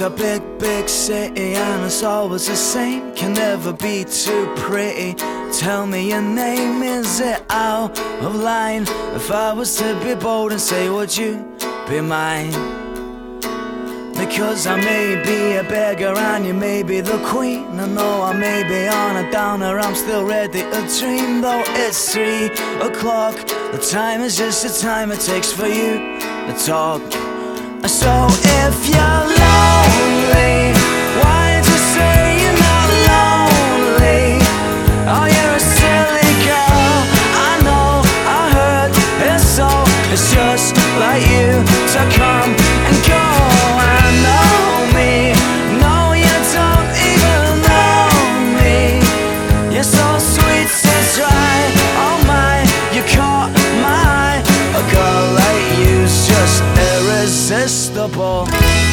a big, big city and it's always the same. Can never be too pretty. Tell me your name, is it out of line? If I was to be bold and say, would you be mine? Because I may be a beggar and you may be the queen. I know I may be on a downer, I'm still ready to dream. Though it's 3 o'clock, the time is just the time it takes for you to talk. So if you're lonely, why don't you say you're not lonely? Oh, you're a silly girl, I know, I heard it's so. It's just like you to come and go. I know me, no, you don't even know me. You're so sweet, so dry, oh my, you caught my eye. A girl like you's just irresistible.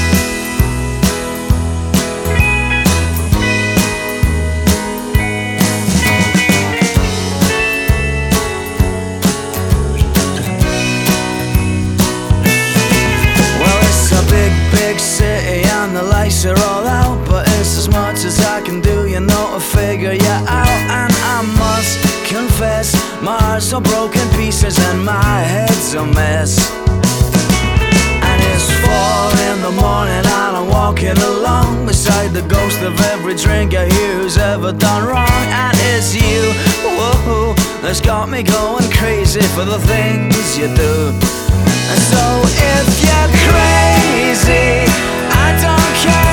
Big city and the lights are all out, but it's as much as I can do, you know, to figure you out. And I must confess, my heart's all broken pieces and my head's a mess. And it's 4 in the morning and I'm walking along beside the ghost of every drinker here who's ever done wrong. And it's you, whoa, that's got me going crazy for the things you do. And so if you're crazy, I don't care.